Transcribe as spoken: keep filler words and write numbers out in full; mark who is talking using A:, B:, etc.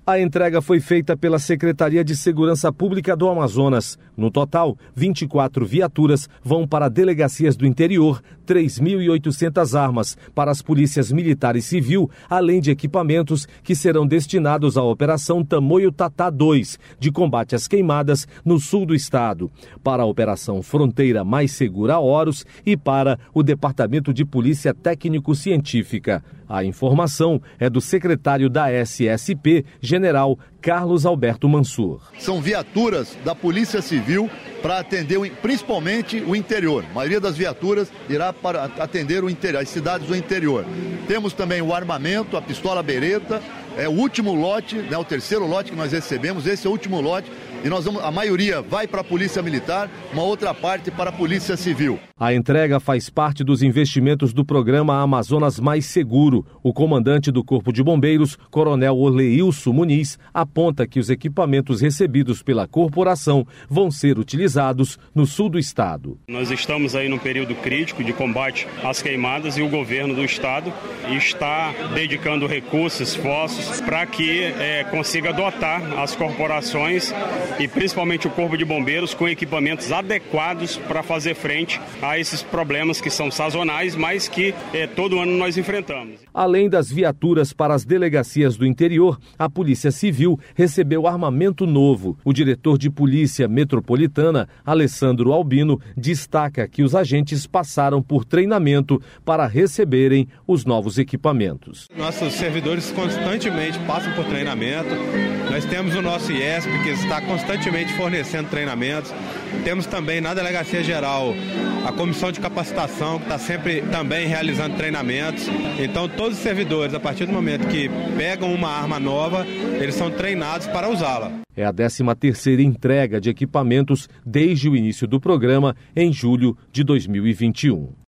A: A entrega foi feita pela Secretaria de Segurança Pública do Amazonas. No total, vinte e quatro viaturas vão para delegacias do interior, três mil e oitocentas armas para as polícias militar e civil, além de equipamentos que serão destinados à Operação Tamoio-Tatá dois, de combate às queimadas no sul do estado, para a Operação Fronteira Mais Segura Horus e para o Departamento de Polícia Técnico-Científica. A informação é do secretário da S S P, General Carlos Alberto Mansur.
B: São viaturas da Polícia Civil para atender principalmente o interior. A maioria das viaturas irá para atender o interior, as cidades do interior. Temos também o armamento, a pistola bereta, é o último lote, né, o terceiro lote que nós recebemos, esse é o último lote. E nós vamos, a maioria vai para a Polícia Militar, uma outra parte para a Polícia Civil.
A: A entrega faz parte dos investimentos do programa Amazonas Mais Seguro. O comandante do Corpo de Bombeiros, Coronel Orleilson Muniz, aponta que os equipamentos recebidos pela corporação vão ser utilizados no sul do estado.
C: Nós estamos aí num período crítico de combate às queimadas e o governo do estado está dedicando recursos, esforços para que é, consiga dotar as corporações e principalmente o Corpo de Bombeiros com equipamentos adequados para fazer frente a esses problemas que são sazonais, mas que eh, todo ano nós enfrentamos.
A: Além das viaturas para as delegacias do interior, a Polícia Civil recebeu armamento novo. O diretor de Polícia Metropolitana, Alessandro Albino, destaca que os agentes passaram por treinamento para receberem os novos equipamentos.
D: Nossos servidores constantemente passam por treinamento. Nós temos o nosso I E S P, que está constantemente fornecendo treinamentos. Temos também na Delegacia Geral a Comissão de Capacitação, que está sempre também realizando treinamentos. Então, todos os servidores, a partir do momento que pegam uma arma nova, eles são treinados para usá-la.
A: É a décima terceira entrega de equipamentos desde o início do programa, em julho de dois mil e vinte e um.